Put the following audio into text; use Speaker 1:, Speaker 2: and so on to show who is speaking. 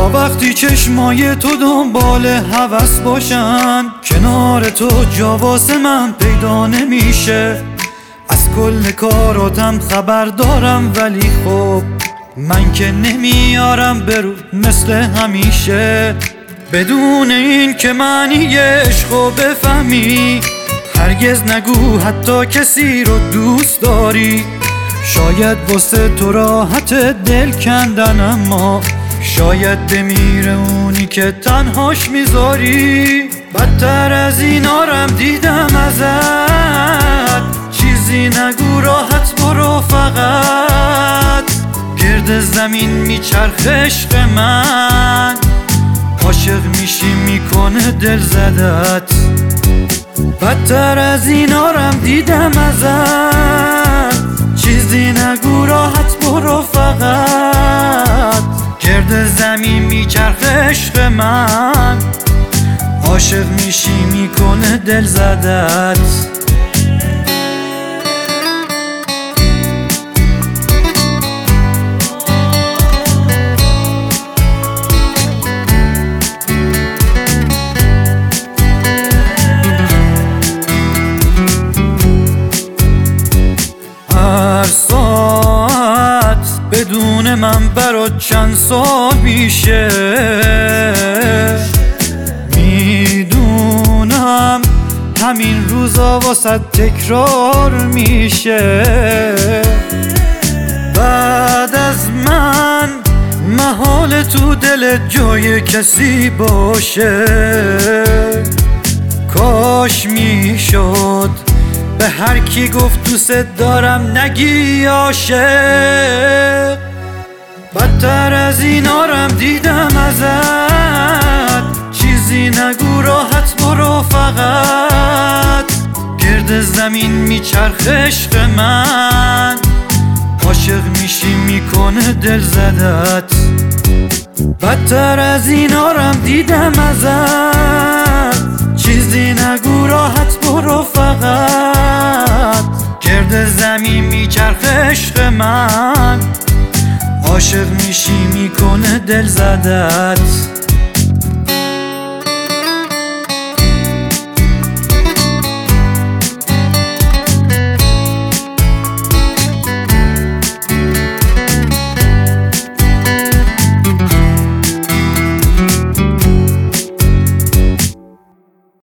Speaker 1: تا وقتی چشمای تو دنبال هوس باشن، کنار تو جا واسه من پیدا نمیشه. از کل کاراتم خبر دارم ولی خب من که نمیارم برو مثل همیشه. بدون این که معنی عشقو بفهمی، هرگز نگو حتی کسی رو دوست داری. شاید واسه تو راحت دل کندن، اما شاید بمیره اونی که تنهاش میذاری. بدتر از اینارم دیدم ازت، چیزی نگو راحت برو فقط. گرد زمین میچرخ عشق من، عاشق میشی میکنه دل زدت. بدتر از اینارم دیدم ازت، چیزی نگو راحت برو فقط. گرد زمین میچرخ عشق من، عاشق میشی میکنه دل زدت. بدون من برات چند سال میشه، میدونم همین روزا واسه تکرار میشه. بعد از من محال تو دلت جای کسی باشه. کاش میشد به هر کی گفت دوست دارم نگی عاشق. بدتر از اینارم دیدم ازت، چیزی نگو راحت برو فقط. گرد زمین میچرخ عشق من، عاشق میشی میکنه دل زدت. بدتر از اینارم دیدم ازت، چیزی نگو راحت برو فقط. گرد زمین میچرخ عشق من، عاشق میشی میکنه دل زدت.